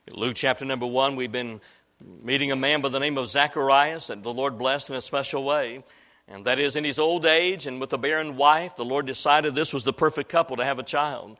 Luke chapter number 1, we've been meeting a man by the name of Zacharias that the Lord blessed in a special way. And that is, in his old age and with a barren wife, the Lord decided this was the perfect couple to have a child.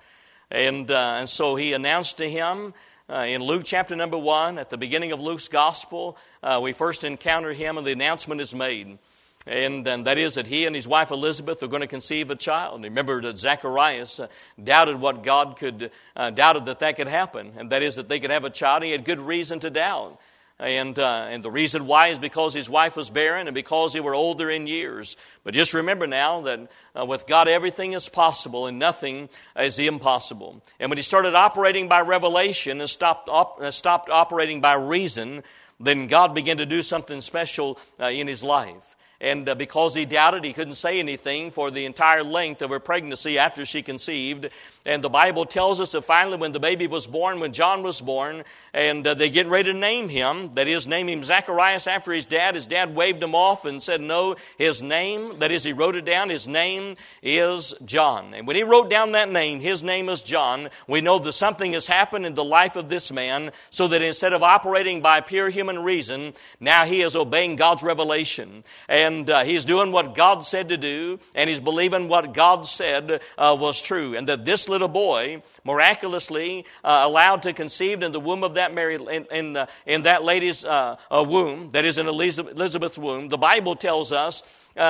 And so he announced to him in Luke chapter number 1, at the beginning of Luke's gospel, we first encounter him and the announcement is made. And that is that he and his wife Elizabeth are going to conceive a child. And remember that Zacharias doubted what God could, doubted that could happen. And that is that they could have a child. He had good reason to doubt. And the reason why is because his wife was barren and because they were older in years. But just remember now that with God everything is possible and nothing is impossible. And when he started operating by revelation and stopped operating by reason, then God began to do something special in his life. And because he doubted, he couldn't say anything for the entire length of her pregnancy after she conceived. And the Bible tells us that finally when the baby was born, when John was born, and they get ready to name him, that is, name him Zacharias after his dad waved him off and said, no, his name, that is, he wrote it down, his name is John. And when he wrote down that name, his name is John, we know that something has happened in the life of this man, so that instead of operating by pure human reason, now he is obeying God's revelation. And he's doing what God said to do, and he's believing what God said was true. And that this little boy, miraculously allowed to conceive in the womb of that Mary, in that lady's womb, that is in Elizabeth's womb, the Bible tells us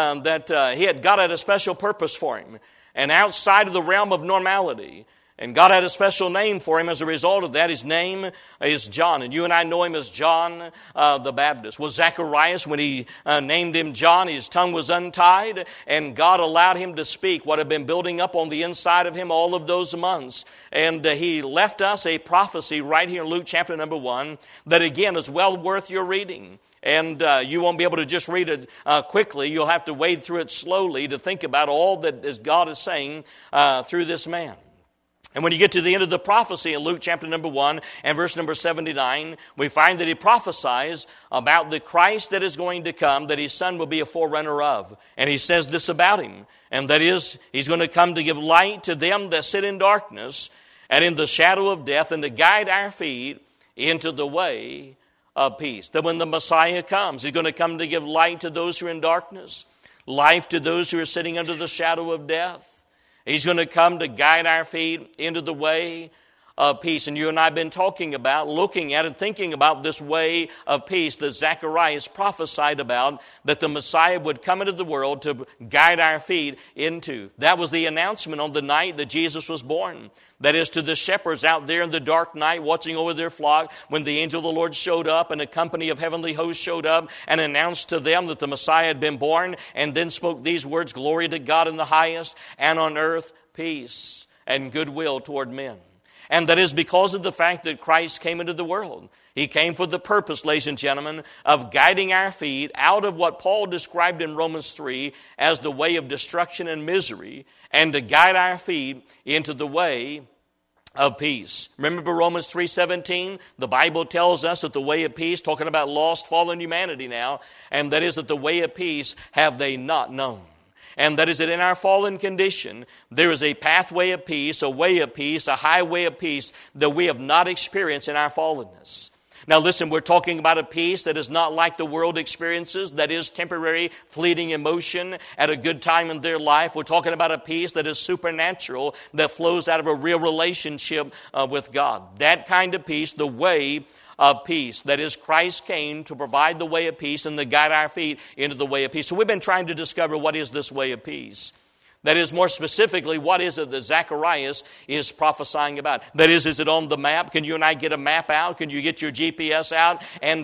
that God had a special purpose for him, and outside of the realm of normality. And God had a special name for him as a result of that. His name is John. And you and I know him as John the Baptist. Well, Zacharias, when he named him John, his tongue was untied. And God allowed him to speak what had been building up on the inside of him all of those months. And he left us a prophecy right here in Luke chapter number 1 that again is well worth your reading. And you won't be able to just read it quickly. You'll have to wade through it slowly to think about all that God is saying through this man. And when you get to the end of the prophecy in Luke chapter number 1 and verse number 79, we find that he prophesies about the Christ that is going to come, that his son will be a forerunner of. And he says this about him, and that is, he's going to come to give light to them that sit in darkness and in the shadow of death, and to guide our feet into the way of peace. That when the Messiah comes, he's going to come to give light to those who are in darkness, life to those who are sitting under the shadow of death. He's going to come to guide our feet into the way of peace. And you and I have been talking about, looking at and thinking about this way of peace that Zacharias prophesied about, that the Messiah would come into the world to guide our feet into. That was the announcement on the night that Jesus was born. That is, to the shepherds out there in the dark night watching over their flock, when the angel of the Lord showed up and a company of heavenly hosts showed up and announced to them that the Messiah had been born, and then spoke these words, "Glory to God in the highest, and on earth peace and goodwill toward men." And that is because of the fact that Christ came into the world. He came for the purpose, ladies and gentlemen, of guiding our feet out of what Paul described in Romans 3 as the way of destruction and misery, and to guide our feet into the way of peace. Remember Romans 3:17? The Bible tells us that the way of peace, talking about lost, fallen humanity now, and that is that the way of peace have they not known. And that is that in our fallen condition, there is a pathway of peace, a way of peace, a highway of peace that we have not experienced in our fallenness. Now listen, we're talking about a peace that is not like the world experiences, that is temporary, fleeting emotion at a good time in their life. We're talking about a peace that is supernatural, that flows out of a real relationship with God. That kind of peace, the way of peace. That is, Christ came to provide the way of peace and to guide our feet into the way of peace. So we've been trying to discover what is this way of peace. That is, more specifically, what is it that Zacharias is prophesying about? That is it on the map? Can you and I get a map out? Can you get your GPS out and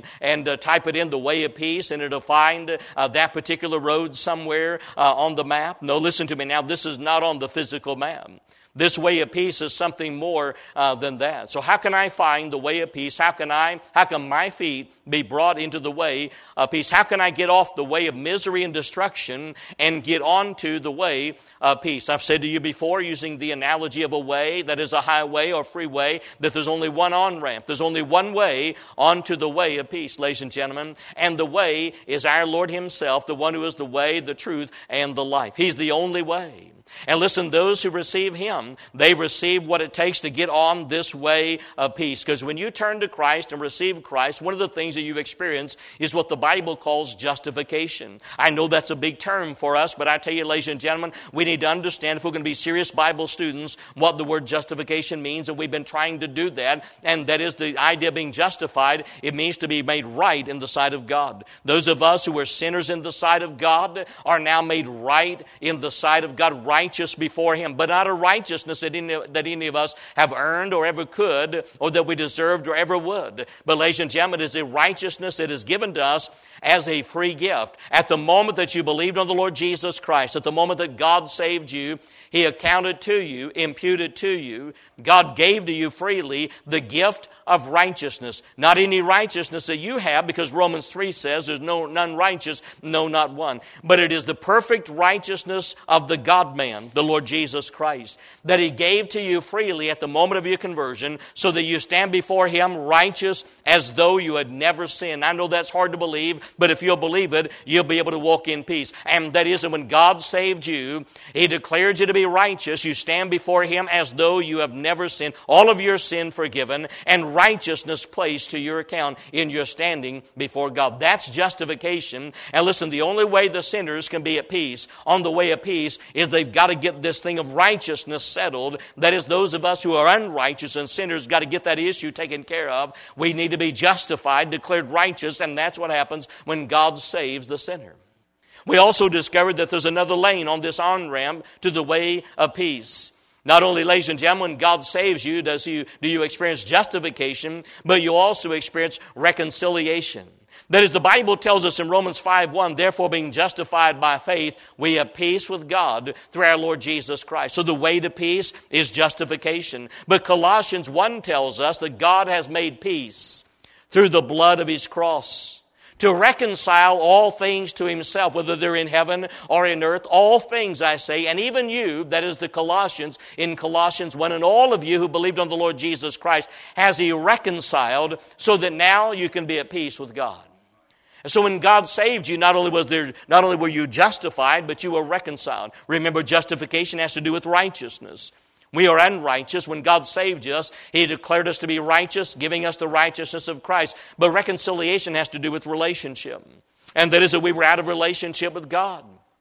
type it in, the way of peace, and it'll find that particular road somewhere on the map? No, listen to me now. This is not on the physical map. This way of peace is something more than that. So how can I find the way of peace? How can my feet be brought into the way of peace? How can I get off the way of misery and destruction and get onto the way of peace? I've said to you before, using the analogy of a way, that is a highway or freeway, that there's only one on-ramp. There's only one way onto the way of peace, ladies and gentlemen. And the way is our Lord Himself, the one who is the way, the truth, and the life. He's the only way. And listen, those who receive Him, they receive what it takes to get on this way of peace. Because when you turn to Christ and receive Christ, one of the things that you experience is what the Bible calls justification. I know that's a big term for us, but I tell you, ladies and gentlemen, we need to understand, if we're going to be serious Bible students, what the word justification means, and we've been trying to do that, and that is the idea of being justified. It means to be made right in the sight of God. Those of us who were sinners in the sight of God are now made right in the sight of God, righteous before Him, but not a righteousness that any of us have earned or ever could, or that we deserved or ever would. But ladies and gentlemen, it is a righteousness that is given to us as a free gift. At the moment that you believed on the Lord Jesus Christ, at the moment that God saved you, He accounted to you, imputed to you, God gave to you freely the gift of righteousness. Not any righteousness that you have, because Romans 3 says there's none righteous, no, not one. But it is the perfect righteousness of the God-man, the Lord Jesus Christ, that He gave to you freely at the moment of your conversion, so that you stand before Him righteous as though you had never sinned. I know that's hard to believe, but if you'll believe it, you'll be able to walk in peace. And that is that when God saved you, He declared you to be righteous. You stand before Him as though you have never sinned. All of your sin forgiven, and righteousness placed to your account in your standing before God. That's justification. And listen, the only way the sinners can be at peace, on the way of peace, is they've got to get this thing of righteousness settled. That is, those of us who are unrighteous and sinners got to get that issue taken care of. We need to be justified, declared righteous, and that's what happens when God saves the sinner. We also discovered that there's another lane on this on-ramp to the way of peace. Not only, ladies and gentlemen, when God saves you, do you experience justification, but you also experience reconciliation. That is, the Bible tells us in Romans 5:1, therefore being justified by faith, we have peace with God through our Lord Jesus Christ. So the way to peace is justification. But Colossians 1 tells us that God has made peace through the blood of His cross, to reconcile all things to Himself, whether they're in heaven or in earth, all things, I say, and even you, that is the Colossians, in Colossians 1, and all of you who believed on the Lord Jesus Christ, has He reconciled so that now you can be at peace with God. And so when God saved you, not only were you justified, but you were reconciled. Remember, justification has to do with righteousness. We are unrighteous. When God saved us, He declared us to be righteous, giving us the righteousness of Christ. But reconciliation has to do with relationship. And that is that we were out of relationship with God.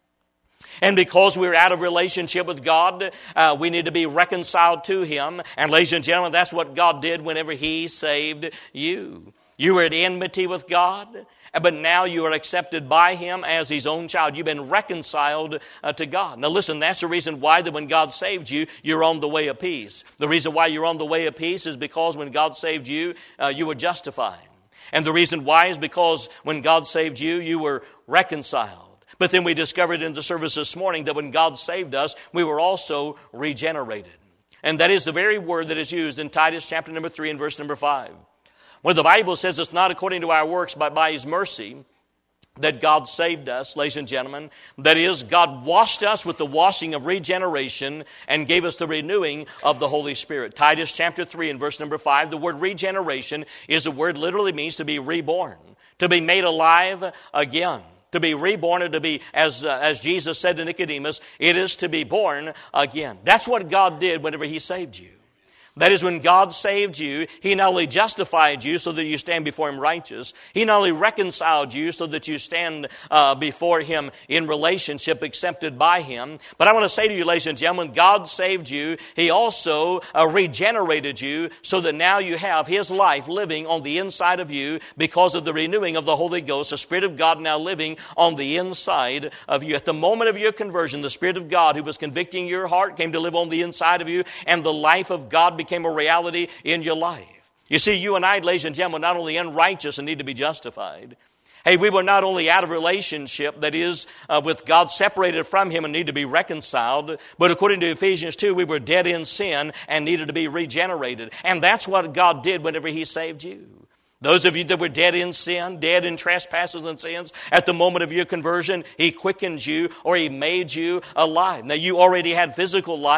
And because we're out of relationship with God, we need to be reconciled to Him. And ladies and gentlemen, that's what God did whenever He saved you. You were at enmity with God, but now you are accepted by Him as His own child. You've been reconciled to God. Now listen, that's the reason why that when God saved you, you're on the way of peace. The reason why you're on the way of peace is because when God saved you, you were justified. And the reason why is because when God saved you, you were reconciled. But then we discovered in the service this morning that when God saved us, we were also regenerated. And that is the very word that is used in Titus chapter number 3 and verse number 5. Where the Bible says it's not according to our works, but by His mercy that God saved us, ladies and gentlemen. That is, God washed us with the washing of regeneration and gave us the renewing of the Holy Spirit. Titus chapter 3 and verse number 5, the word regeneration is a word literally means to be reborn, to be made alive again. To be reborn, or to be, as Jesus said to Nicodemus, it is to be born again. That's what God did whenever He saved you. That is, when God saved you, He not only justified you so that you stand before Him righteous, He not only reconciled you so that you stand before Him in relationship accepted by Him, but I want to say to you, ladies and gentlemen, God saved you. He also regenerated you so that now you have His life living on the inside of you because of the renewing of the Holy Ghost, the Spirit of God now living on the inside of you. At the moment of your conversion, the Spirit of God who was convicting your heart came to live on the inside of you, and the life of God became a reality in your life. You see, you and I, ladies and gentlemen, are not only unrighteous and need to be justified. Hey, we were not only out of relationship, that is, with God, separated from Him and need to be reconciled, but according to Ephesians 2, we were dead in sin and needed to be regenerated. And that's what God did whenever He saved you. Those of you that were dead in sin, dead in trespasses and sins, at the moment of your conversion, He quickens you, or He made you alive. Now, you already had physical life.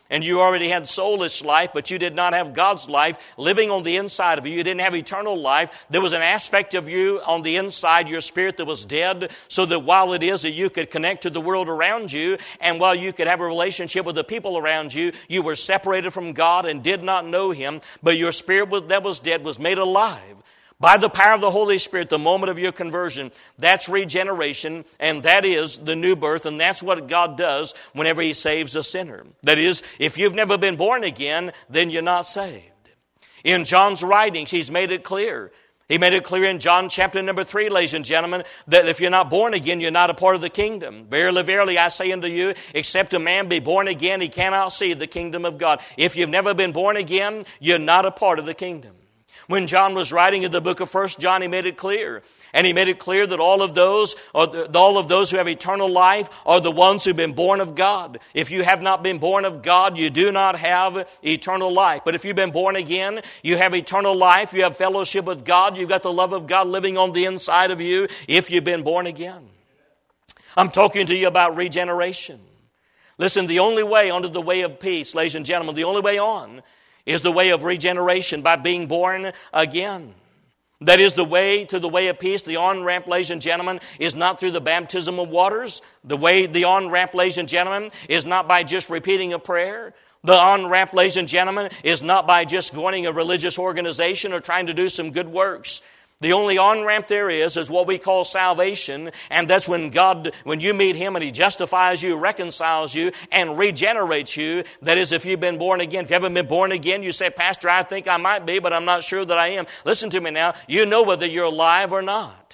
and you already had soulless life, but you did not have God's life living on the inside of you. You didn't have eternal life. There was an aspect of you on the inside, your spirit, that was dead, so that while it is that you could connect to the world around you, and while you could have a relationship with the people around you, you were separated from God and did not know Him, but your spirit that was dead was made alive by the power of the Holy Spirit, the moment of your conversion. That's regeneration, and that is the new birth, and that's what God does whenever He saves a sinner. That is, if you've never been born again, then you're not saved. In John's writings, he's made it clear. He made it clear in John chapter number 3, ladies and gentlemen, that if you're not born again, you're not a part of the kingdom. Verily, verily, I say unto you, except a man be born again, he cannot see the kingdom of God. If you've never been born again, you're not a part of the kingdom. When John was writing in the book of 1 John, he made it clear. And he made it clear that all of those who have eternal life are the ones who've been born of God. If you have not been born of God, you do not have eternal life. But if you've been born again, you have eternal life. You have fellowship with God. You've got the love of God living on the inside of you if you've been born again. I'm talking to you about regeneration. Listen, the only way onto the way of peace, ladies and gentlemen, the only way on is the way of regeneration, by being born again. That is the way to the way of peace. The on-ramp, ladies and gentlemen, is not through the baptism of waters. The on-ramp, ladies and gentlemen, is not by just repeating a prayer. The on-ramp, ladies and gentlemen, is not by just joining a religious organization or trying to do some good works. The only on-ramp there is what we call salvation, and that's when you meet Him and He justifies you, reconciles you, and regenerates you. That is, if you've been born again. If you haven't been born again, you say, Pastor, I think I might be, but I'm not sure that I am. Listen to me now. You know whether you're alive or not.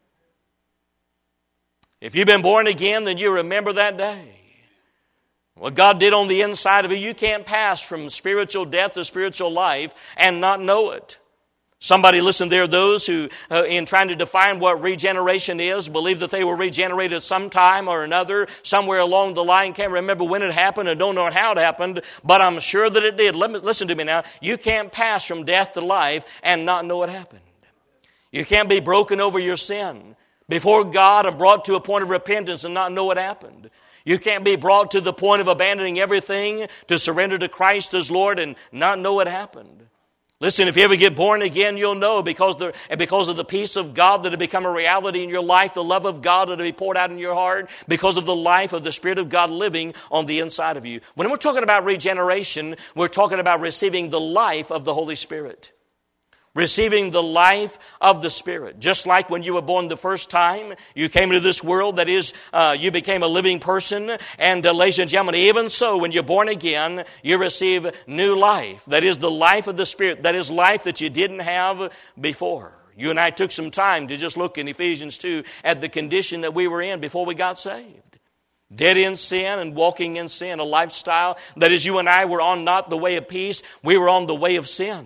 If you've been born again, then you remember that day. What God did on the inside of you, you can't pass from spiritual death to spiritual life and not know it. Somebody, listen, there are those who, in trying to define what regeneration is, believe that they were regenerated sometime or another, somewhere along the line. Can't remember when it happened and don't know how it happened, but I'm sure that it did. Listen to me now. You can't pass from death to life and not know what happened. You can't be broken over your sin before God and brought to a point of repentance and not know what happened. You can't be brought to the point of abandoning everything to surrender to Christ as Lord and not know what happened. Listen, if you ever get born again, you'll know because of the peace of God that will become a reality in your life, the love of God that will be poured out in your heart, because of the life of the Spirit of God living on the inside of you. When we're talking about regeneration, we're talking about receiving the life of the Holy Spirit. Receiving the life of the Spirit. Just like when you were born the first time, you came into this world, that is, you became a living person. And ladies and gentlemen, even so, when you're born again, you receive new life. That is the life of the Spirit. That is life that you didn't have before. You and I took some time to just look in Ephesians 2 at the condition that we were in before we got saved. Dead in sin and walking in sin, a lifestyle that is, you and I were on not the way of peace, we were on the way of sin.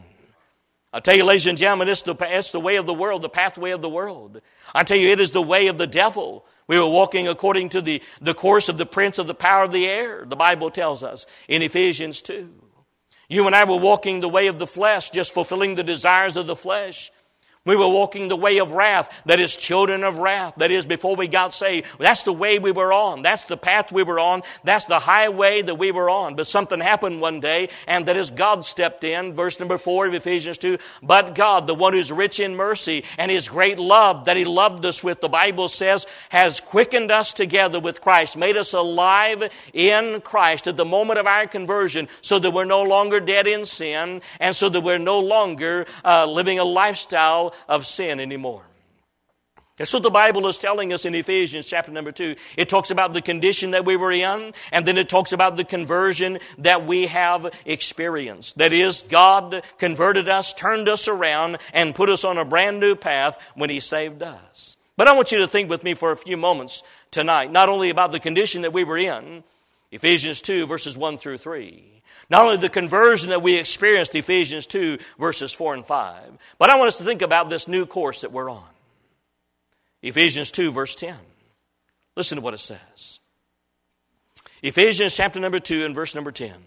I tell you, ladies and gentlemen, it's the way of the world, the pathway of the world. I tell you, it is the way of the devil. We were walking according to the course of the prince of the power of the air, the Bible tells us in Ephesians 2. You and I were walking the way of the flesh, just fulfilling the desires of the flesh. We were walking the way of wrath, that is, children of wrath. That is, before we got saved. That's the way we were on. That's the path we were on. That's the highway that we were on. But something happened one day, and that is God stepped in. Verse number 4 of Ephesians 2. But God, the one who's rich in mercy and His great love that He loved us with, the Bible says, has quickened us together with Christ, made us alive in Christ at the moment of our conversion, so that we're no longer dead in sin, and so that we're no longer living a lifestyle of sin anymore. That's what the Bible is telling us in Ephesians chapter number 2. It talks about the condition that we were in, and then it talks about the conversion that we have experienced. That is, God converted us, turned us around, and put us on a brand new path when He saved us. But I want you to think with me for a few moments tonight, not only about the condition that we were in, Ephesians 2 verses 1 through 3. Not only the conversion that we experienced, Ephesians 2, verses 4 and 5, but I want us to think about this new course that we're on. Ephesians 2, verse 10. Listen to what it says. Ephesians chapter number 2 and verse number 10.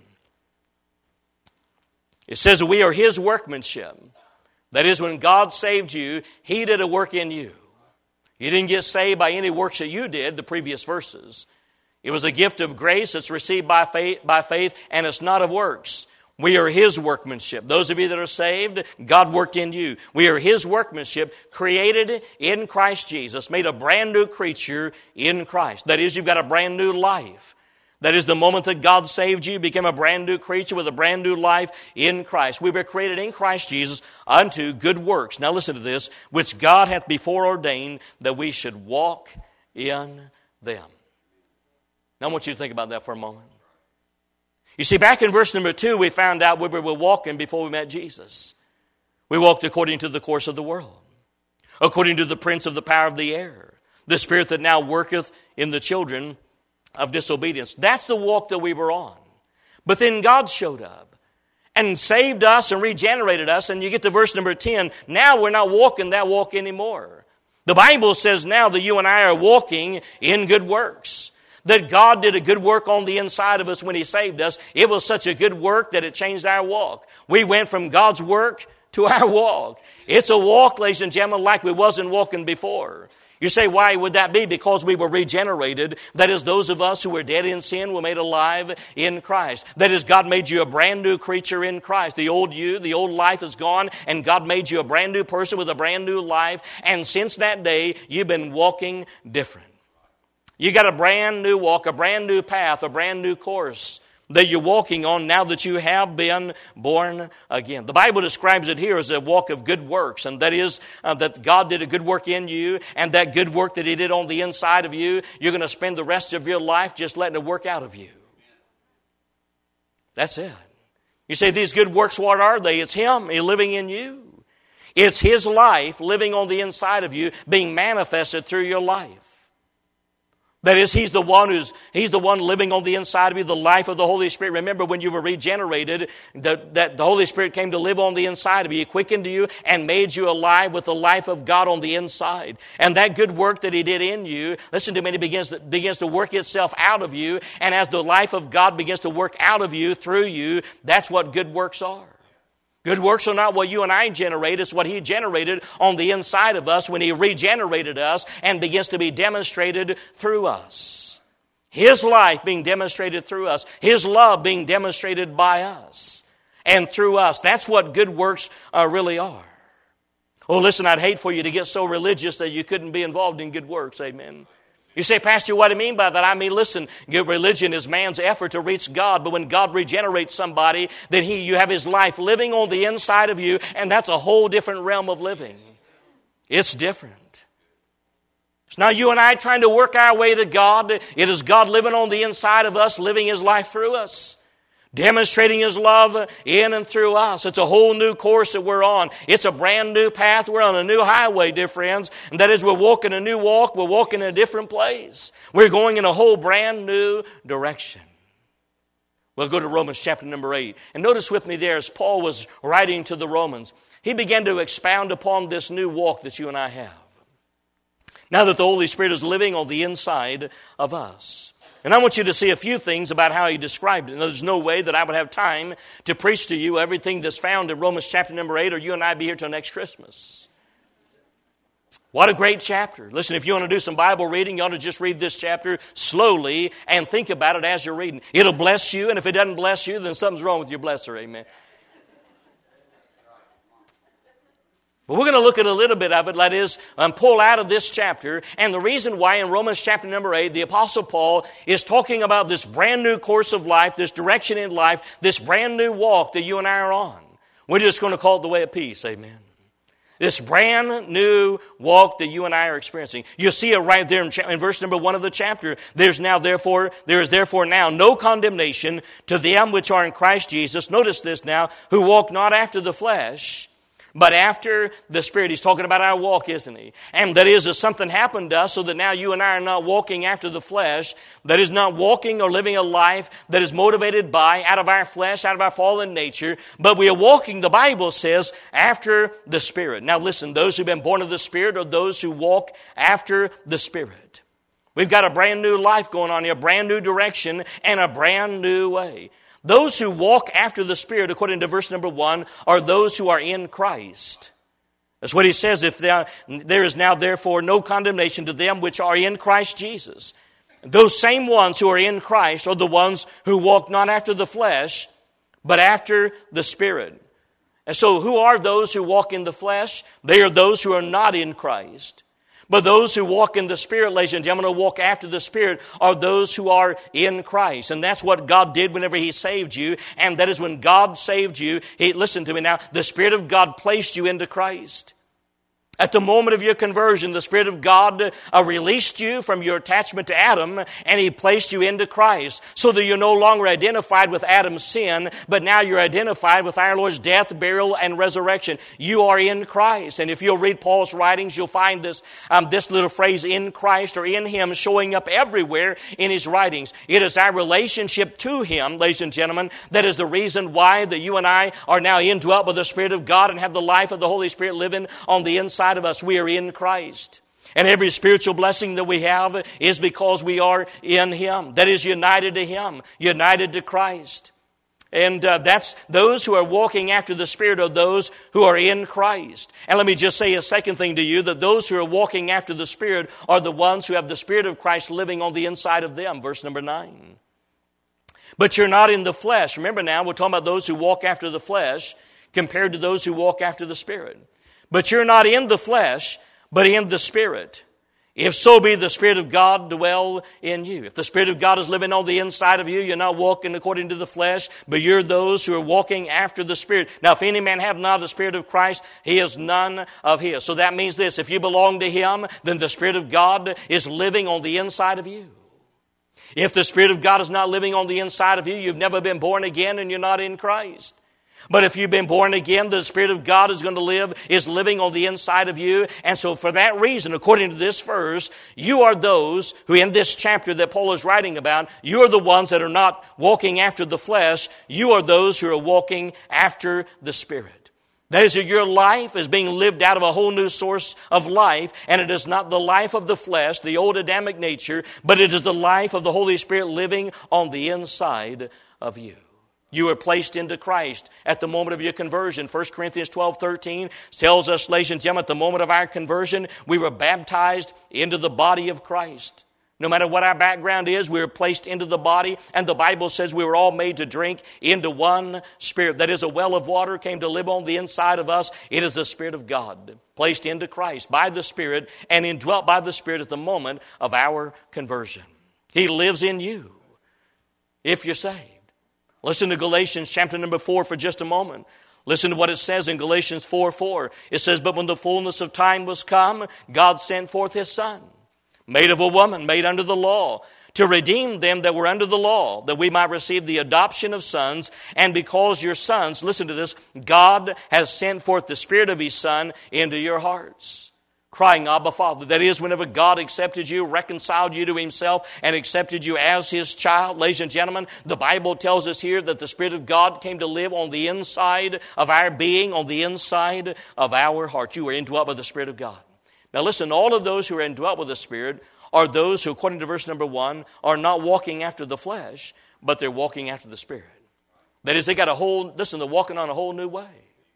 It says, we are His workmanship. That is, when God saved you, He did a work in you. You didn't get saved by any works that you did, the previous verses. It was a gift of grace that's received by faith, and it's not of works. We are His workmanship. Those of you that are saved, God worked in you. We are His workmanship, created in Christ Jesus, made a brand new creature in Christ. That is, you've got a brand new life. That is, the moment that God saved you, became a brand new creature with a brand new life in Christ. We were created in Christ Jesus unto good works. Now listen to this, which God hath before ordained that we should walk in them. Now I want you to think about that for a moment. You see, back in verse number 2, we found out where we were walking before we met Jesus. We walked according to the course of the world, according to the prince of the power of the air, the spirit that now worketh in the children of disobedience. That's the walk that we were on. But then God showed up and saved us and regenerated us. And you get to verse number 10. Now we're not walking that walk anymore. The Bible says now that you and I are walking in good works. That God did a good work on the inside of us when He saved us. It was such a good work that it changed our walk. We went from God's work to our walk. It's a walk, ladies and gentlemen, like we wasn't walking before. You say, why would that be? Because we were regenerated. That is, those of us who were dead in sin were made alive in Christ. That is, God made you a brand new creature in Christ. The old you, the old life is gone, and God made you a brand new person with a brand new life. And since that day, you've been walking different. You got a brand new walk, a brand new path, a brand new course that you're walking on now that you have been born again. The Bible describes it here as a walk of good works, and that is that God did a good work in you, and that good work that He did on the inside of you, you're going to spend the rest of your life just letting it work out of you. That's it. You say, these good works, what are they? It's Him living in you. It's His life living on the inside of you, being manifested through your life. That is, He's the one living on the inside of you, the life of the Holy Spirit. Remember, when you were regenerated, that the Holy Spirit came to live on the inside of you. He quickened you and made you alive with the life of God on the inside. And that good work that He did in you, listen to me, it begins to work itself out of you. And as the life of God begins to work out of you, through you, that's what good works are. Good works are not what you and I generate. It's what He generated on the inside of us when He regenerated us and begins to be demonstrated through us. His life being demonstrated through us. His love being demonstrated by us and through us. That's what good works really are. Oh, listen, I'd hate for you to get so religious that you couldn't be involved in good works. Amen. You say, Pastor, what do you mean by that? I mean, listen, religion is man's effort to reach God, but when God regenerates somebody, then you have His life living on the inside of you, and that's a whole different realm of living. It's different. It's not you and I trying to work our way to God. It is God living on the inside of us, living His life through us, demonstrating His love in and through us. It's a whole new course that we're on. It's a brand new path. We're on a new highway, dear friends. And that is, we're walking a new walk. We're walking in a different place. We're going in a whole brand new direction. We'll go to Romans chapter number 8. And notice with me there, as Paul was writing to the Romans, he began to expound upon this new walk that you and I have. Now that the Holy Spirit is living on the inside of us. And I want you to see a few things about how he described it. Now, there's no way that I would have time to preach to you everything that's found in Romans chapter number 8, or you and I be here till next Christmas. What a great chapter. Listen, if you want to do some Bible reading, you ought to just read this chapter slowly and think about it as you're reading. It'll bless you, and if it doesn't bless you, then something's wrong with your blesser. Amen. But we're going to look at a little bit of it, that is, pull out of this chapter. And the reason why in Romans chapter number 8, the Apostle Paul is talking about this brand new course of life, this direction in life, this brand new walk that you and I are on. We're just going to call it the way of peace, amen. This brand new walk that you and I are experiencing. You'll see it right there in verse number 1 of the chapter. There is therefore now no condemnation to them which are in Christ Jesus. Notice this now, who walk not after the flesh, but after the Spirit. He's talking about our walk, isn't he? And that is, if something happened to us so that now you and I are not walking after the flesh, that is not walking or living a life that is motivated by, out of our flesh, out of our fallen nature, but we are walking, the Bible says, after the Spirit. Now listen, those who've been born of the Spirit are those who walk after the Spirit. We've got a brand new life going on here, a brand new direction, and a brand new way. Those who walk after the Spirit, according to verse number 1, are those who are in Christ. That's what he says, if there is now therefore no condemnation to them which are in Christ Jesus. Those same ones who are in Christ are the ones who walk not after the flesh, but after the Spirit. And so who are those who walk in the flesh? They are those who are not in Christ. But those who walk in the Spirit, ladies and gentlemen, who walk after the Spirit, are those who are in Christ. And that's what God did whenever He saved you. And that is when God saved you. Listen to me now, the Spirit of God placed you into Christ. At the moment of your conversion, the Spirit of God released you from your attachment to Adam, and He placed you into Christ, so that you're no longer identified with Adam's sin, but now you're identified with our Lord's death, burial, and resurrection. You are in Christ. And if you'll read Paul's writings, you'll find this little phrase, in Christ or in Him, showing up everywhere in his writings. It is our relationship to Him, ladies and gentlemen, that is the reason why that you and I are now indwelt by the Spirit of God and have the life of the Holy Spirit living on the inside of us. We are in Christ. And every spiritual blessing that we have is because we are in Him. That is, united to Him, united to Christ. And that's those who are walking after the Spirit are those who are in Christ. And let me just say a second thing to you, that those who are walking after the Spirit are the ones who have the Spirit of Christ living on the inside of them. Verse number 9. But you're not in the flesh. Remember now, we're talking about those who walk after the flesh compared to those who walk after the Spirit. But you're not in the flesh, but in the Spirit. If so be the Spirit of God dwell in you. If the Spirit of God is living on the inside of you, you're not walking according to the flesh, but you're those who are walking after the Spirit. Now, if any man have not the Spirit of Christ, he is none of his. So that means this: if you belong to Him, then the Spirit of God is living on the inside of you. If the Spirit of God is not living on the inside of you, you've never been born again and you're not in Christ. But if you've been born again, the Spirit of God is living on the inside of you. And so for that reason, according to this verse, you are those who in this chapter that Paul is writing about, you are the ones that are not walking after the flesh. You are those who are walking after the Spirit. That is, your life is being lived out of a whole new source of life, and it is not the life of the flesh, the old Adamic nature, but it is the life of the Holy Spirit living on the inside of you. You are placed into Christ at the moment of your conversion. 1 Corinthians 12:13 tells us, ladies and gentlemen, at the moment of our conversion, we were baptized into the body of Christ. No matter what our background is, we were placed into the body, and the Bible says we were all made to drink into one Spirit. That is, a well of water came to live on the inside of us. It is the Spirit of God, placed into Christ by the Spirit and indwelt by the Spirit at the moment of our conversion. He lives in you if you're saved. Listen to Galatians chapter number 4 for just a moment. Listen to what it says in Galatians 4:4. It says, "But when the fullness of time was come, God sent forth His Son, made of a woman, made under the law, to redeem them that were under the law, that we might receive the adoption of sons. And because you're sons," listen to this, "God has sent forth the Spirit of His Son into your hearts, crying, Abba, Father." That is, whenever God accepted you, reconciled you to Himself, and accepted you as His child, ladies and gentlemen, the Bible tells us here that the Spirit of God came to live on the inside of our being, on the inside of our heart. You were indwelt by the Spirit of God. Now listen, all of those who are indwelt with the Spirit are those who, according to verse number 1, are not walking after the flesh, but they're walking after the Spirit. That is, they're walking on a whole new way.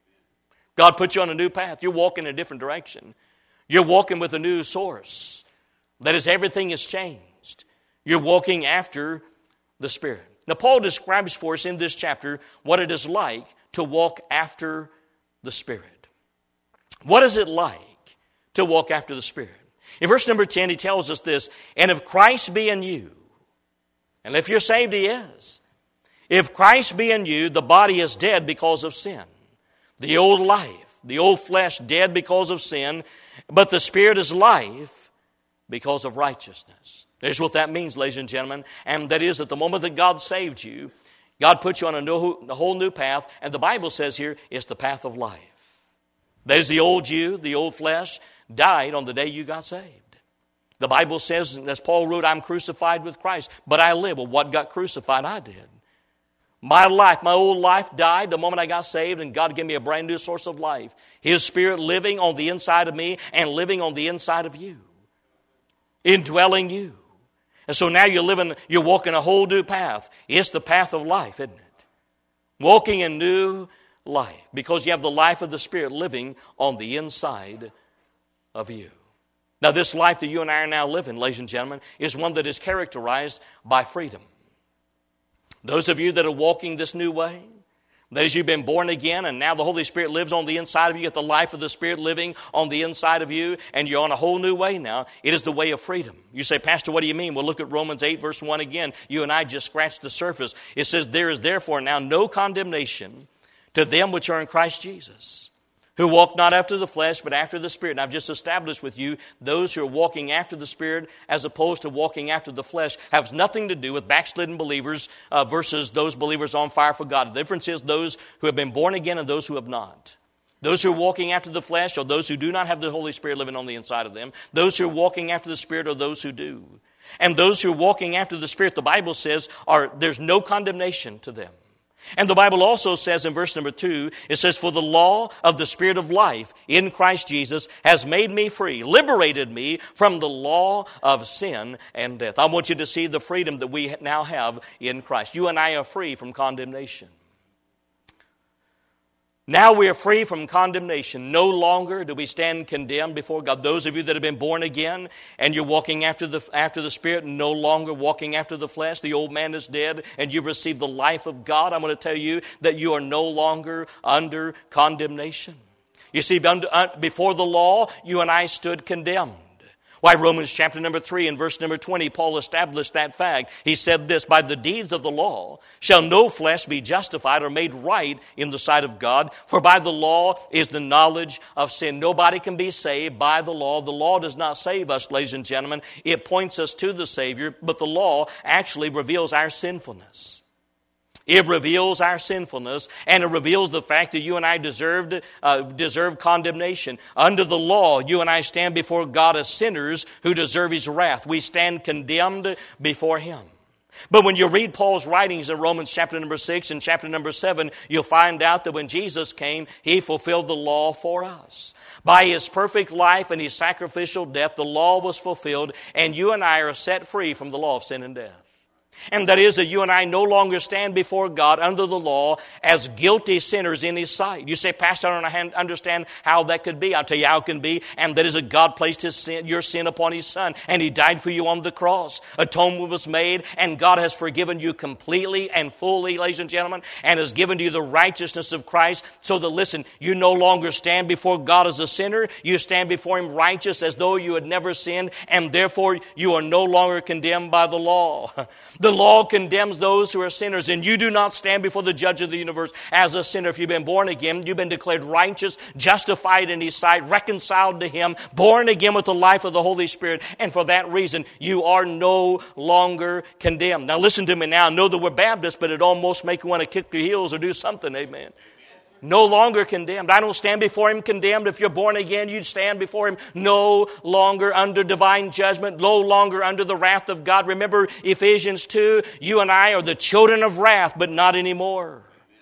God put you on a new path. You're walking in a different direction. You're walking with a new source. That is, everything has changed. You're walking after the Spirit. Now, Paul describes for us in this chapter what it is like to walk after the Spirit. What is it like to walk after the Spirit? In verse number 10, he tells us this, "And if Christ be in you," and if you're saved, He is. "If Christ be in you, the body is dead because of sin." The old life, the old flesh dead because of sin, but the Spirit is life because of righteousness. There's what that means, ladies and gentlemen. And that is, at the moment that God saved you, God put you on a whole new path. And the Bible says here, it's the path of life. That is, the old you, the old flesh, died on the day you got saved. The Bible says, as Paul wrote, "I'm crucified with Christ, but I live." Well, what got crucified? I did. My life, my old life died the moment I got saved, and God gave me a brand new source of life. His Spirit living on the inside of me and living on the inside of you, indwelling you. And so now you're walking a whole new path. It's the path of life, isn't it? Walking a new life because you have the life of the Spirit living on the inside of you. Now, this life that you and I are now living, ladies and gentlemen, is one that is characterized by freedom. Those of you that are walking this new way, that as you've been born again and now the Holy Spirit lives on the inside of you, you get the life of the Spirit living on the inside of you, and you're on a whole new way now. It is the way of freedom. You say, Pastor, what do you mean? Well, look at Romans 8, verse 1 again. You and I just scratched the surface. It says, there is therefore now no condemnation to them which are in Christ Jesus, who walk not after the flesh, but after the Spirit. And I've just established with you, those who are walking after the Spirit as opposed to walking after the flesh has nothing to do with backslidden believers versus those believers on fire for God. The difference is those who have been born again and those who have not. Those who are walking after the flesh are those who do not have the Holy Spirit living on the inside of them. Those who are walking after the Spirit are those who do. And those who are walking after the Spirit, the Bible says, there's no condemnation to them. And the Bible also says in verse number 2, it says, for the law of the Spirit of life in Christ Jesus has made me free, liberated me from the law of sin and death. I want you to see the freedom that we now have in Christ. You and I are free from condemnation. Now we are free from condemnation. No longer do we stand condemned before God. Those of you that have been born again and you're walking after the Spirit, no longer walking after the flesh. The old man is dead and you've received the life of God. I'm going to tell you that you are no longer under condemnation. You see, before the law, you and I stood condemned. Why, Romans chapter number 3 and verse number 20, Paul established that fact. He said this, by the deeds of the law shall no flesh be justified or made right in the sight of God, for by the law is the knowledge of sin. Nobody can be saved by the law. The law does not save us, ladies and gentlemen. It points us to the Savior, but the law actually reveals our sinfulness. It reveals our sinfulness, and it reveals the fact that you and I deserve condemnation. Under the law, you and I stand before God as sinners who deserve His wrath. We stand condemned before Him. But when you read Paul's writings in Romans chapter number 6 and chapter number 7, you'll find out that when Jesus came, He fulfilled the law for us. By His perfect life and His sacrificial death, the law was fulfilled, and you and I are set free from the law of sin and death. And that is that you and I no longer stand before God under the law as guilty sinners in His sight. You say, Pastor, I don't understand how that could be. I'll tell you how it can be. And that is that God placed your sin upon His Son. And He died for you on the cross. Atonement was made. And God has forgiven you completely and fully, ladies and gentlemen. And has given to you the righteousness of Christ. So that, listen, you no longer stand before God as a sinner. You stand before Him righteous as though you had never sinned. And therefore, you are no longer condemned by the law. The law condemns those who are sinners, and you do not stand before the judge of the universe as a sinner. If you've been born again, you've been declared righteous, justified in His sight, reconciled to Him, born again with the life of the Holy Spirit, and for that reason, you are no longer condemned. Now listen to me now. I know that we're Baptists, but it almost makes you want to kick your heels or do something, amen. No longer condemned. I don't stand before Him condemned. If you're born again, you stand before Him no longer under divine judgment, no longer under the wrath of God. Remember Ephesians 2, you and I are the children of wrath, but not anymore.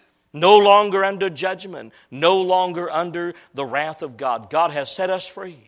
No longer under judgment, no longer under the wrath of God. God has set us free.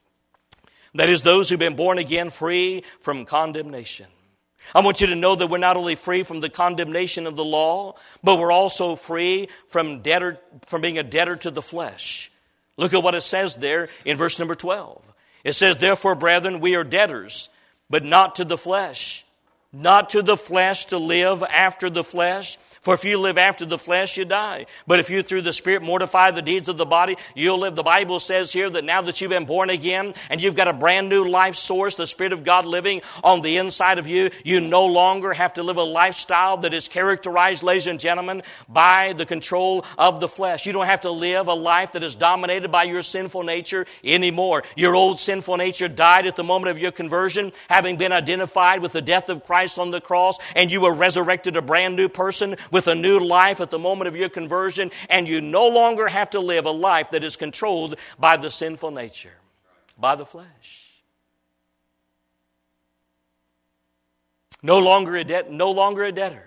That is, those who've been born again, free from condemnation. I want you to know that we're not only free from the condemnation of the law, but we're also free from being a debtor to the flesh. Look at what it says there in verse number 12. It says, therefore, brethren, we are debtors, but not to the flesh. Not to the flesh to live after the flesh. For if you live after the flesh, you die. But if you through the Spirit mortify the deeds of the body, you'll live. The Bible says here that now that you've been born again and you've got a brand new life source, the Spirit of God living on the inside of you, you no longer have to live a lifestyle that is characterized, ladies and gentlemen, by the control of the flesh. You don't have to live a life that is dominated by your sinful nature anymore. Your old sinful nature died at the moment of your conversion, having been identified with the death of Christ on the cross, and you were resurrected a brand new person with a new life at the moment of your conversion, and you no longer have to live a life that is controlled by the sinful nature, by the flesh. No longer a debtor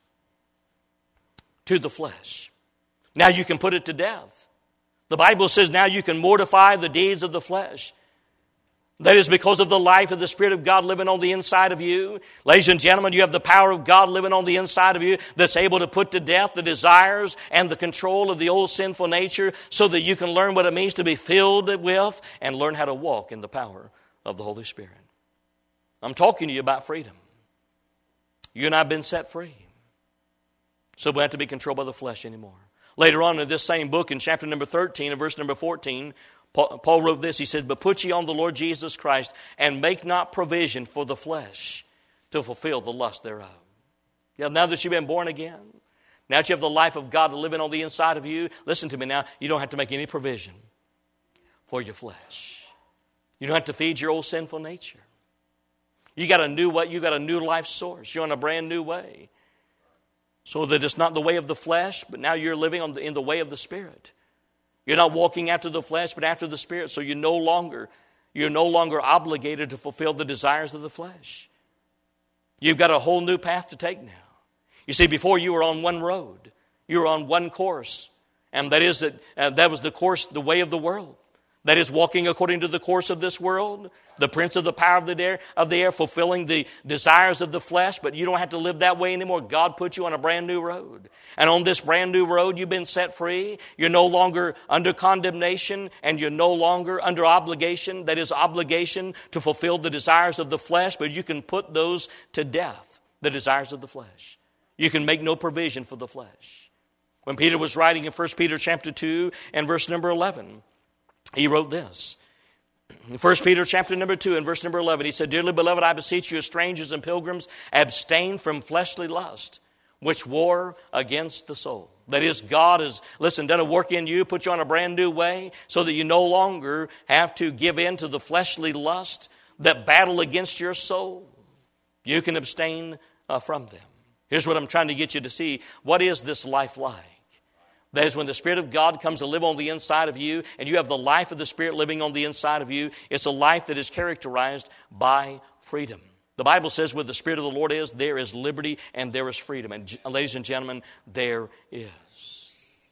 to the flesh. Now you can put it to death. The Bible says now you can mortify the deeds of the flesh. That is because of the life of the Spirit of God living on the inside of you. Ladies and gentlemen, you have the power of God living on the inside of you that's able to put to death the desires and the control of the old sinful nature so that you can learn what it means to be filled with and learn how to walk in the power of the Holy Spirit. I'm talking to you about freedom. You and I have been set free. So we don't have to be controlled by the flesh anymore. Later on in this same book, in chapter number 13 and verse number 14, Paul wrote this. He says, "But put ye on the Lord Jesus Christ, and make not provision for the flesh to fulfill the lust thereof." Yeah, now that you've been born again, now that you have the life of God living on the inside of you, listen to me now, you don't have to make any provision for your flesh. You don't have to feed your old sinful nature. You got a new way, you got a new life source. You're on a brand new way. So that it's not the way of the flesh, but now you're living in the way of the Spirit. You're not walking after the flesh, but after the Spirit. So you're no longer obligated to fulfill the desires of the flesh. You've got a whole new path to take now. You see, before you were on one road. You were on one course. And that was the course, the way of the world. That is walking according to the course of this world, the prince of the power of the air, fulfilling the desires of the flesh. But you don't have to live that way anymore. God put you on a brand new road. And on this brand new road, you've been set free. You're no longer under condemnation, and you're no longer under obligation. That is obligation to fulfill the desires of the flesh, but you can put those to death, the desires of the flesh. You can make no provision for the flesh. When Peter was writing in 1 Peter chapter 2 and verse number 11, he wrote this. In 1 Peter chapter number 2 and verse number 11, he said, "Dearly beloved, I beseech you as strangers and pilgrims, abstain from fleshly lust, which war against the soul." That is, God has, done a work in you, put you on a brand new way, so that you no longer have to give in to the fleshly lust that battle against your soul. You can abstain from them. Here's what I'm trying to get you to see. What is this life like? That is, when the Spirit of God comes to live on the inside of you, and you have the life of the Spirit living on the inside of you, it's a life that is characterized by freedom. The Bible says where the Spirit of the Lord is, there is liberty and there is freedom. And ladies and gentlemen, there is.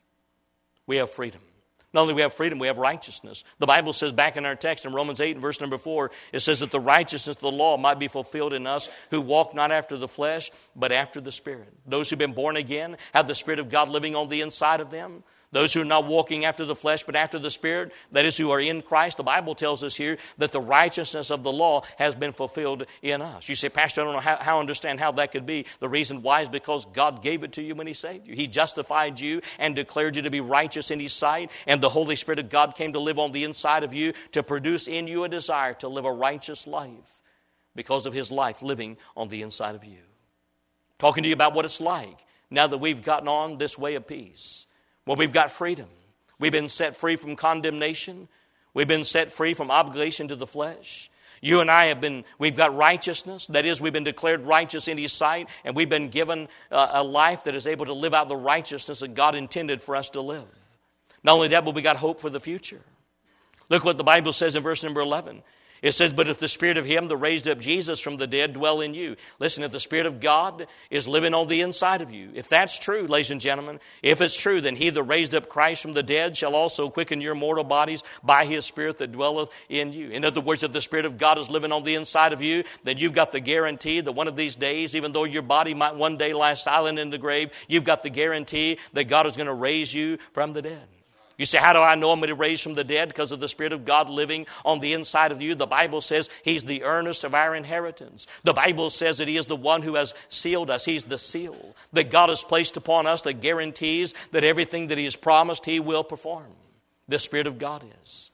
We have freedom. Not only do we have freedom, we have righteousness. The Bible says back in our text in Romans 8 verse number 4, it says that the righteousness of the law might be fulfilled in us who walk not after the flesh, but after the Spirit. Those who've been born again have the Spirit of God living on the inside of them. Those who are not walking after the flesh, but after the Spirit, that is, who are in Christ, the Bible tells us here that the righteousness of the law has been fulfilled in us. You say, "Pastor, I don't know how understand how that could be." The reason why is because God gave it to you when He saved you. He justified you and declared you to be righteous in His sight, and the Holy Spirit of God came to live on the inside of you to produce in you a desire to live a righteous life because of His life living on the inside of you. Talking to you about what it's like now that we've gotten on this way of peace. Well, we've got freedom. We've been set free from condemnation. We've been set free from obligation to the flesh. You and I we've got righteousness. That is, we've been declared righteous in His sight, and we've been given a life that is able to live out the righteousness that God intended for us to live. Not only that, but we got hope for the future. Look what the Bible says in verse number 11. It says, "But if the Spirit of Him that raised up Jesus from the dead dwell in you." Listen, if the Spirit of God is living on the inside of you, if that's true, ladies and gentlemen, if it's true, then He that raised up Christ from the dead shall also quicken your mortal bodies by His Spirit that dwelleth in you. In other words, if the Spirit of God is living on the inside of you, then you've got the guarantee that one of these days, even though your body might one day lie silent in the grave, you've got the guarantee that God is going to raise you from the dead. You say, "How do I know I'm going to be raised from the dead?" Because of the Spirit of God living on the inside of you. The Bible says He's the earnest of our inheritance. The Bible says that He is the one who has sealed us. He's the seal that God has placed upon us that guarantees that everything that He has promised He will perform. The Spirit of God is.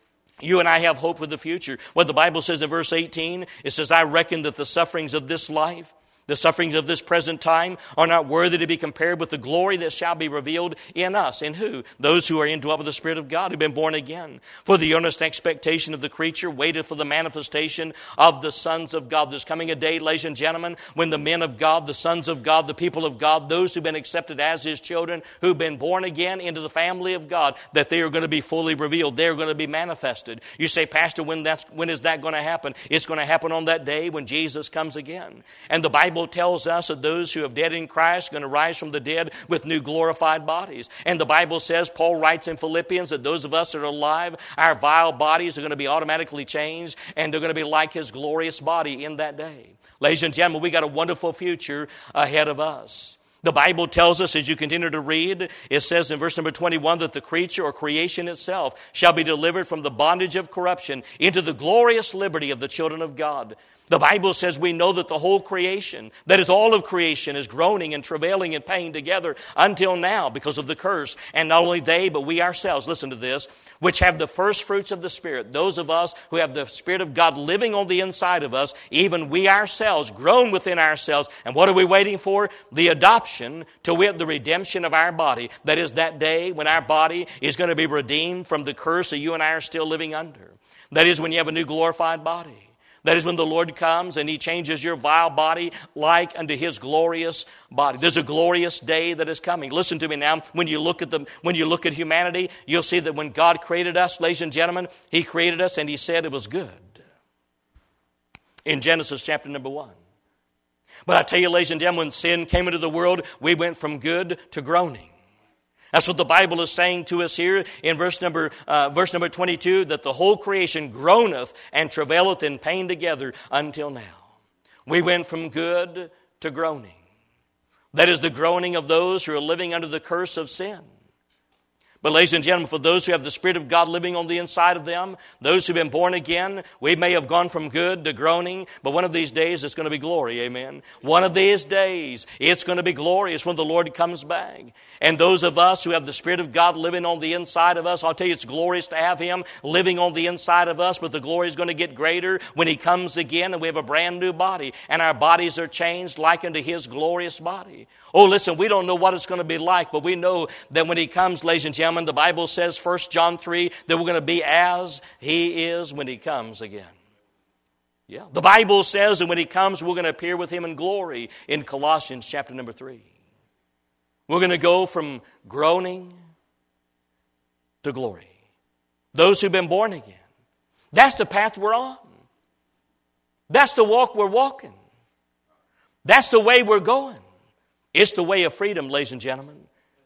You and I have hope for the future. What the Bible says in verse 18, it says, "I reckon that the sufferings of this life, the sufferings of this present time, are not worthy to be compared with the glory that shall be revealed in us." In who? Those who are indwelt with the Spirit of God, who've been born again. "For the earnest expectation of the creature waited for the manifestation of the sons of God." There's coming a day, ladies and gentlemen, when the men of God, the sons of God, the people of God, those who've been accepted as His children, who've been born again into the family of God, that they are going to be fully revealed. They're going to be manifested. You say, "Pastor, when is that going to happen?" It's going to happen on that day when Jesus comes again. And the Bible tells us that those who have died in Christ are going to rise from the dead with new glorified bodies. And the Bible says, Paul writes in Philippians, that those of us that are alive, our vile bodies are going to be automatically changed, and they're going to be like His glorious body in that day. Ladies and gentlemen, we got a wonderful future ahead of us. The Bible tells us, as you continue to read, it says in verse number 21 that the creature or creation itself shall be delivered from the bondage of corruption into the glorious liberty of the children of God. The Bible says we know that the whole creation, that is all of creation, is groaning and travailing and pain together until now because of the curse. And not only they, but we ourselves, listen to this, which have the first fruits of the Spirit, those of us who have the Spirit of God living on the inside of us, even we ourselves, groan within ourselves. And what are we waiting for? The adoption, to wit, the redemption of our body. That is that day when our body is going to be redeemed from the curse that you and I are still living under. That is when you have a new glorified body. That is when the Lord comes and He changes your vile body like unto His glorious body. There's a glorious day that is coming. Listen to me now. When you look at humanity, you'll see that when God created us, ladies and gentlemen, He created us and He said it was good. In Genesis chapter number 1. But I tell you, ladies and gentlemen, when sin came into the world, we went from good to groaning. That's what the Bible is saying to us here in verse number 22, that the whole creation groaneth and travaileth in pain together until now. We went from good to groaning. That is the groaning of those who are living under the curse of sin. But ladies and gentlemen, for those who have the Spirit of God living on the inside of them, those who have been born again, we may have gone from good to groaning, but one of these days it's going to be glory, amen? One of these days it's going to be glorious when the Lord comes back. And those of us who have the Spirit of God living on the inside of us, I'll tell you it's glorious to have Him living on the inside of us, but the glory is going to get greater when He comes again and we have a brand new body and our bodies are changed like unto His glorious body. Oh, listen, we don't know what it's going to be like, but we know that when He comes, ladies and gentlemen, the Bible says, 1 John 3, that we're going to be as He is when He comes again. Yeah, the Bible says that when He comes, we're going to appear with Him in glory in Colossians chapter number 3. We're going to go from groaning to glory. Those who've been born again. That's the path we're on. That's the walk we're walking. That's the way we're going. It's the way of freedom, ladies and gentlemen.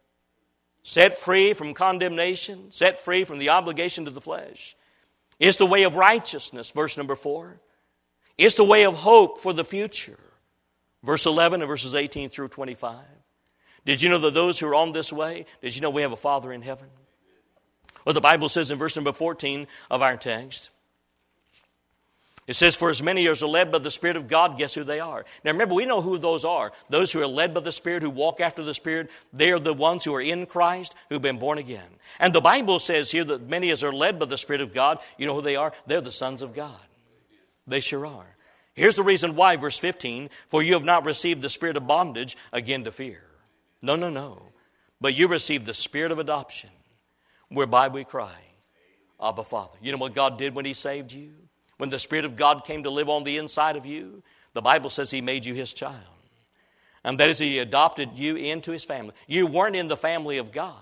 Set free from condemnation, set free from the obligation to the flesh. It's the way of righteousness, verse number 4. It's the way of hope for the future, verse 11 and verses 18 through 25. Did you know that those who are on this way, did you know we have a Father in heaven? Well, the Bible says in verse number 14 of our text, it says, for as many as are led by the Spirit of God, guess who they are? Now remember, we know who those are. Those who are led by the Spirit, who walk after the Spirit, they are the ones who are in Christ, who've been born again. And the Bible says here that many as are led by the Spirit of God, you know who they are? They're the sons of God. They sure are. Here's the reason why, verse 15, for you have not received the spirit of bondage again to fear. No. But you received the spirit of adoption, whereby we cry, Abba, Father. You know what God did when He saved you? When the Spirit of God came to live on the inside of you, the Bible says He made you His child. And that is, He adopted you into His family. You weren't in the family of God.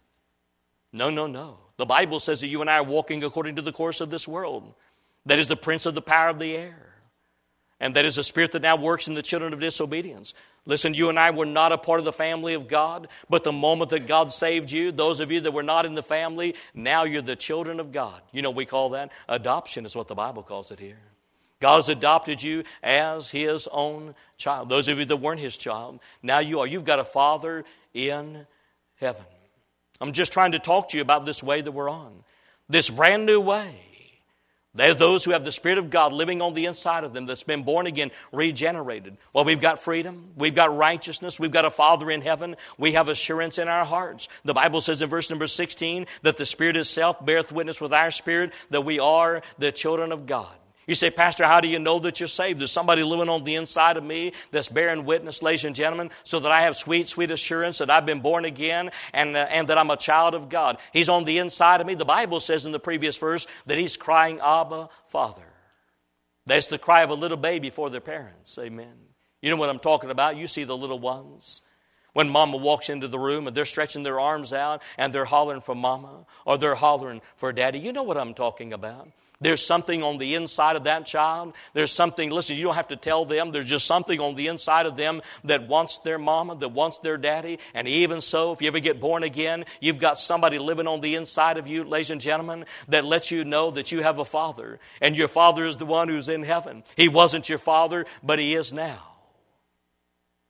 No. The Bible says that you and I are walking according to the course of this world. That is the prince of the power of the air. And that is a spirit that now works in the children of disobedience. Listen, you and I were not a part of the family of God, but the moment that God saved you, those of you that were not in the family, now you're the children of God. You know what we call that? Adoption is what the Bible calls it here. God has adopted you as His own child. Those of you that weren't His child, now you are. You've got a Father in heaven. I'm just trying to talk to you about this way that we're on. This brand new way. There's those who have the Spirit of God living on the inside of them that's been born again, regenerated. Well, we've got freedom. We've got righteousness. We've got a Father in heaven. We have assurance in our hearts. The Bible says in verse number 16 that the Spirit itself beareth witness with our spirit that we are the children of God. You say, Pastor, how do you know that you're saved? There's somebody living on the inside of me that's bearing witness, ladies and gentlemen, so that I have sweet, sweet assurance that I've been born again and that I'm a child of God. He's on the inside of me. The Bible says in the previous verse that He's crying, Abba, Father. That's the cry of a little baby for their parents. Amen. You know what I'm talking about? You see the little ones. When mama walks into the room and they're stretching their arms out and they're hollering for mama or they're hollering for daddy. You know what I'm talking about. There's something on the inside of that child. There's something, listen, you don't have to tell them. There's just something on the inside of them that wants their mama, that wants their daddy. And even so, if you ever get born again, you've got somebody living on the inside of you, ladies and gentlemen, that lets you know that you have a Father. And your Father is the one who's in heaven. He wasn't your father, but He is now.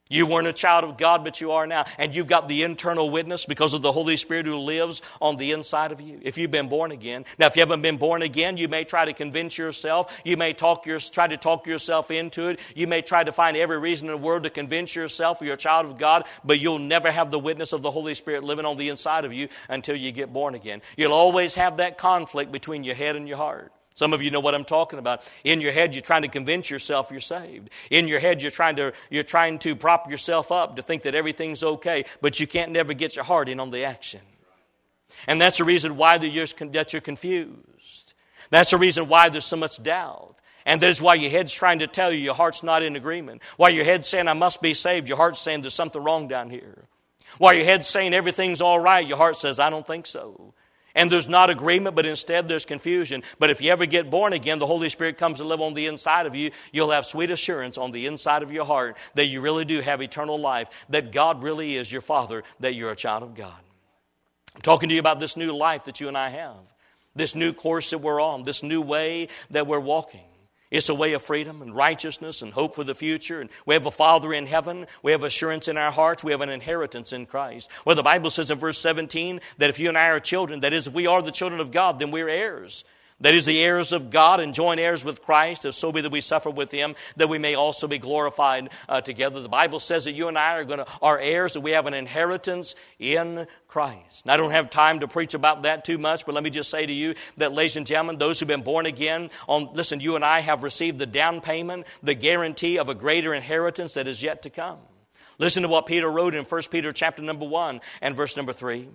You weren't a child of God, but you are now. And you've got the internal witness because of the Holy Spirit who lives on the inside of you, if you've been born again. Now, if you haven't been born again, you may try to convince yourself. You may try to talk yourself into it. You may try to find every reason in the world to convince yourself you're a child of God, but you'll never have the witness of the Holy Spirit living on the inside of you until you get born again. You'll always have that conflict between your head and your heart. Some of you know what I'm talking about. In your head, you're trying to convince yourself you're saved. In your head, you're trying to prop yourself up to think that everything's okay, but you can't never get your heart in on the action. And that's the reason why that you're confused. That's the reason why there's so much doubt. And that is why your head's trying to tell you your heart's not in agreement. While your head's saying, I must be saved, your heart's saying there's something wrong down here. While your head's saying everything's all right, your heart says, I don't think so. And there's not agreement, but instead there's confusion. But if you ever get born again, the Holy Spirit comes to live on the inside of you. You'll have sweet assurance on the inside of your heart that you really do have eternal life, that God really is your Father, that you're a child of God. I'm talking to you about this new life that you and I have, this new course that we're on, this new way that we're walking. It's a way of freedom and righteousness and hope for the future. And we have a Father in heaven. We have assurance in our hearts. We have an inheritance in Christ. Well, the Bible says in verse 17 that if you and I are children, that is, if we are the children of God, then we're heirs. That is, the heirs of God and joint heirs with Christ, if so be that we suffer with Him, that we may also be glorified together. The Bible says that you and I are heirs, that we have an inheritance in Christ. Now, I don't have time to preach about that too much, but let me just say to you that, ladies and gentlemen, those who've been born again, listen, you and I have received the down payment, the guarantee of a greater inheritance that is yet to come. Listen to what Peter wrote in 1 Peter chapter number 1 and verse number 3.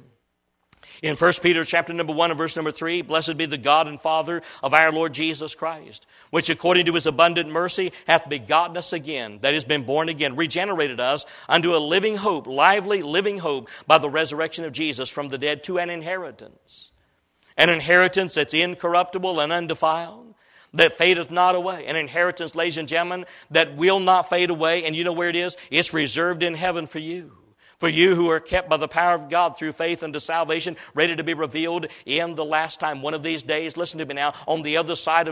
In 1 Peter chapter number 1 and verse number 3, blessed be the God and Father of our Lord Jesus Christ, which according to His abundant mercy hath begotten us again, that is, been born again, regenerated us unto a living hope, lively living hope, by the resurrection of Jesus from the dead, to an inheritance that's incorruptible and undefiled, that fadeth not away. An inheritance, ladies and gentlemen, that will not fade away. And you know where it is? It's reserved in heaven for you. For you who are kept by the power of God through faith unto salvation, ready to be revealed in the last time. One of these days, listen to me now, on the other side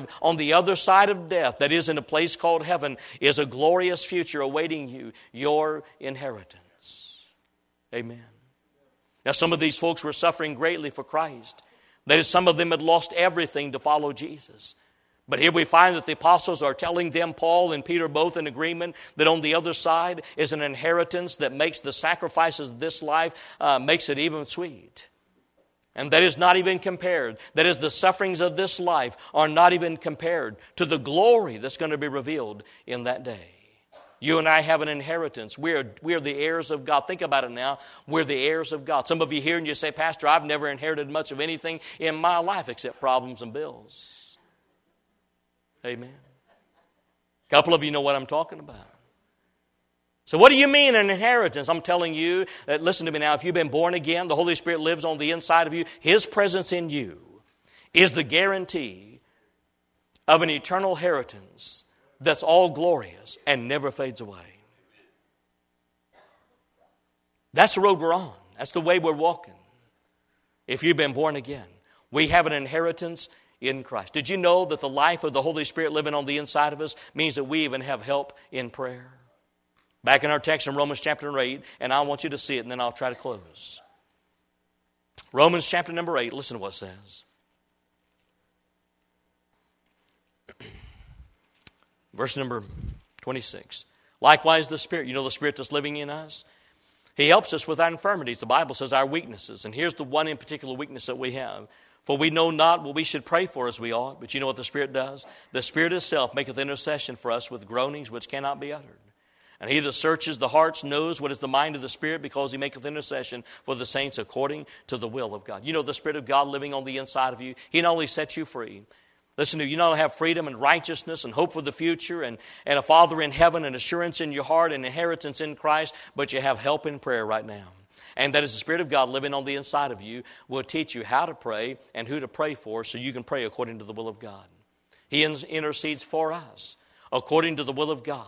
of death, that is in a place called heaven, is a glorious future awaiting you, your inheritance. Amen. Now, some of these folks were suffering greatly for Christ. That is, some of them had lost everything to follow Jesus. But here we find that the apostles are telling them, Paul and Peter both in agreement, that on the other side is an inheritance that makes the sacrifices of this life, makes it even sweet. And that is not even compared. That is, the sufferings of this life are not even compared to the glory that's going to be revealed in that day. You and I have an inheritance. We are the heirs of God. Think about it now. We're the heirs of God. Some of you here and you say, Pastor, I've never inherited much of anything in my life except problems and bills. Amen. A couple of you know what I'm talking about. So what do you mean an inheritance? I'm telling you that, listen to me now, if you've been born again, the Holy Spirit lives on the inside of you. His presence in you is the guarantee of an eternal inheritance that's all glorious and never fades away. That's the road we're on. That's the way we're walking. If you've been born again, we have an inheritance in Christ. Did you know that the life of the Holy Spirit living on the inside of us means that we even have help in prayer? Back in our text in Romans chapter 8, and I want you to see it, and then I'll try to close. Romans chapter number 8, listen to what it says. Verse number 26. Likewise the Spirit, you know the Spirit that's living in us? He helps us with our infirmities. The Bible says our weaknesses. And here's the one in particular weakness that we have. For we know not what we should pray for as we ought. But you know what the Spirit does? The Spirit itself maketh intercession for us with groanings which cannot be uttered. And He that searches the hearts knows what is the mind of the Spirit, because He maketh intercession for the saints according to the will of God. You know the Spirit of God living on the inside of you. He not only sets you free. Listen to you, not only have freedom and righteousness and hope for the future and a Father in heaven and assurance in your heart and inheritance in Christ, but you have help in prayer right now. And that is the Spirit of God living on the inside of you will teach you how to pray and who to pray for so you can pray according to the will of God. He intercedes for us according to the will of God.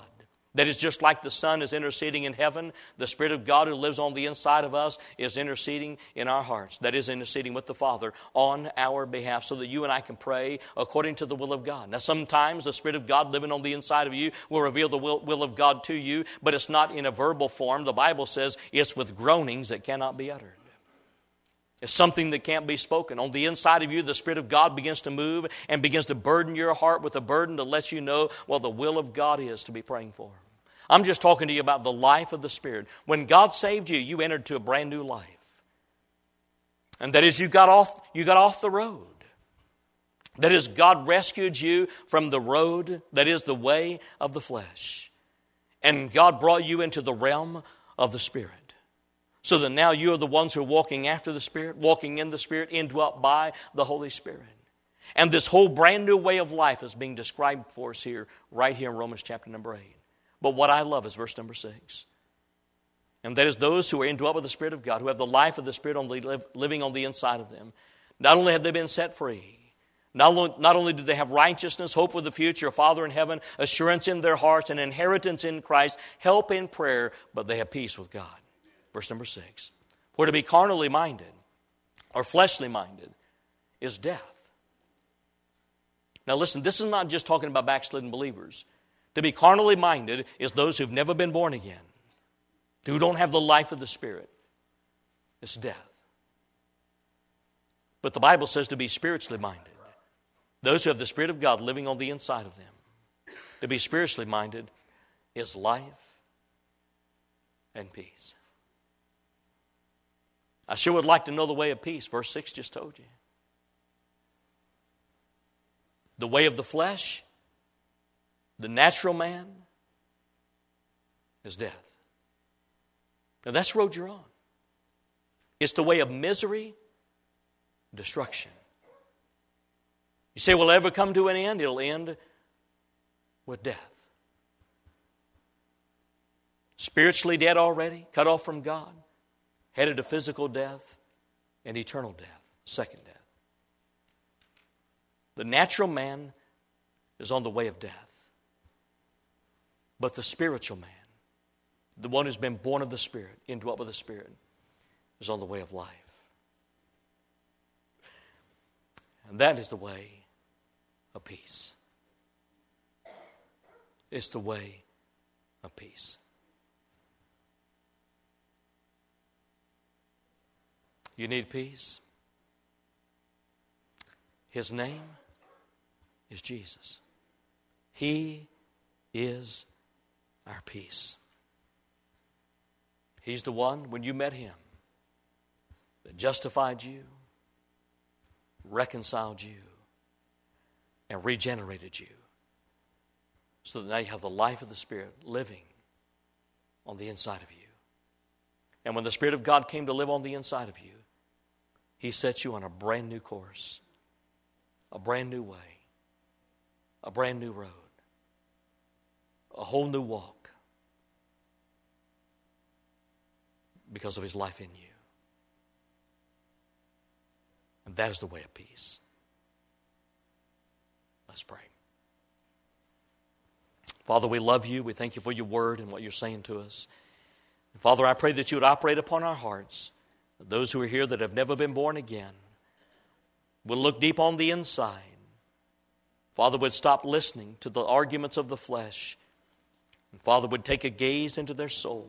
That is just like the Son is interceding in heaven, the Spirit of God who lives on the inside of us is interceding in our hearts. That is interceding with the Father on our behalf so that you and I can pray according to the will of God. Now sometimes the Spirit of God living on the inside of you will reveal the will of God to you, but it's not in a verbal form. The Bible says it's with groanings that cannot be uttered. It's something that can't be spoken. On the inside of you, the Spirit of God begins to move and begins to burden your heart with a burden to let you know what the will of God is to be praying for. I'm just talking to you about the life of the Spirit. When God saved you, you entered to a brand new life. And that is, you got off the road. That is, God rescued you from the road that is the way of the flesh. And God brought you into the realm of the Spirit. So that now you are the ones who are walking after the Spirit, walking in the Spirit, indwelt by the Holy Spirit. And this whole brand new way of life is being described for us here, right here in Romans chapter number 8. But what I love is verse number 6. And that is those who are indwelt with the Spirit of God, who have the life of the Spirit living on the inside of them. Not only have they been set free, not only do they have righteousness, hope for the future, a Father in heaven, assurance in their hearts, an inheritance in Christ, help in prayer, but they have peace with God. Verse number 6. For to be carnally minded or fleshly minded is death. Now listen, this is not just talking about backslidden believers. To be carnally minded is those who've never been born again, who don't have the life of the Spirit. It's death. But the Bible says to be spiritually minded. Those who have the Spirit of God living on the inside of them. To be spiritually minded is life and peace. I sure would like to know the way of peace. Verse 6 just told you. The way of the flesh, the natural man, is death. Now that's the road you're on. It's the way of misery, destruction. You say, will it ever come to an end? It'll end with death. Spiritually dead already, cut off from God. Headed to physical death and eternal death, second death. The natural man is on the way of death. But the spiritual man, the one who's been born of the Spirit, indwelt with the Spirit, is on the way of life. And that is the way of peace. It's the way of peace. You need peace? His name is Jesus. He is our peace. He's the one, when you met Him, that justified you, reconciled you, and regenerated you, so that now you have the life of the Spirit living on the inside of you. And when the Spirit of God came to live on the inside of you, He set you on a brand new course, a brand new way, a brand new road, a whole new walk because of His life in you. And that is the way of peace. Let's pray. Father, we love You. We thank You for Your word and what You're saying to us. And Father, I pray that You would operate upon our hearts. Those who are here that have never been born again will look deep on the inside. Father, would stop listening to the arguments of the flesh. And Father, would take a gaze into their soul.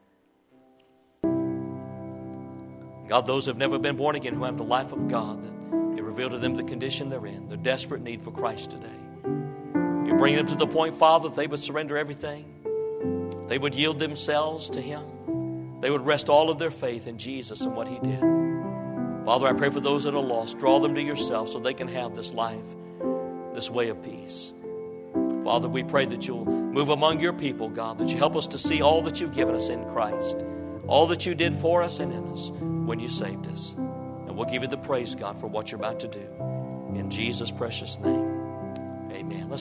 God, those who have never been born again, who have the life of God, that You reveal to them the condition they're in, their desperate need for Christ today. You bring them to the point, Father, that they would surrender everything. They would yield themselves to Him. They would rest all of their faith in Jesus and what He did. Father, I pray for those that are lost. Draw them to Yourself so they can have this life, this way of peace. Father, we pray that You'll move among Your people, God, that You help us to see all that You've given us in Christ, all that You did for us and in us when You saved us. And we'll give You the praise, God, for what You're about to do. In Jesus' precious name, amen.